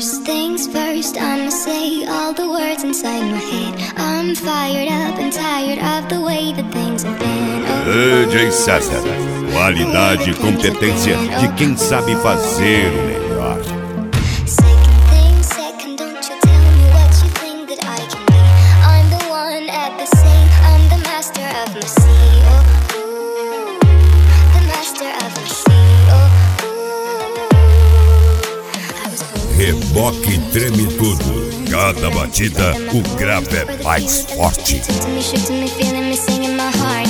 First things first, I'ma say all the words inside my head. I'm fired up and tired of the way that things have been. DJ César, qualidade e competência de quem sabe fazer o melhor. Second thing second, don't you tell me what you think that I can be. I'm the one at the same, I'm the master of my sea. Oh, ooh, the master of my sea. Oh, ooh, I was Reboque treme tudo. Cada batida, o grave é mais forte. to me, shook to me, feeling me singing my heart.